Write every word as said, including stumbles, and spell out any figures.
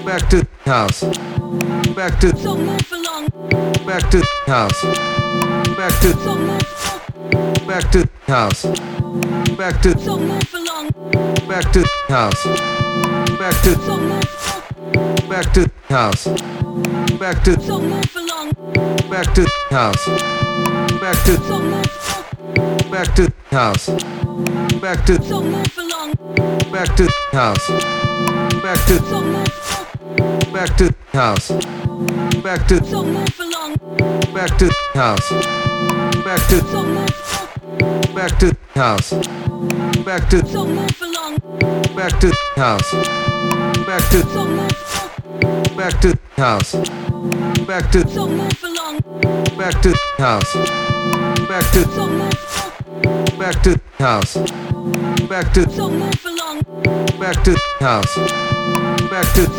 back to house, back to back to house, back to back to house, back to back to house, back to back to house, back to back to house, back to back to house, back to back to house, back to back to house, back to back to house, back to back to house, back to back to house, back to back to house, back to back to house, back to back to house, back to back to house, back to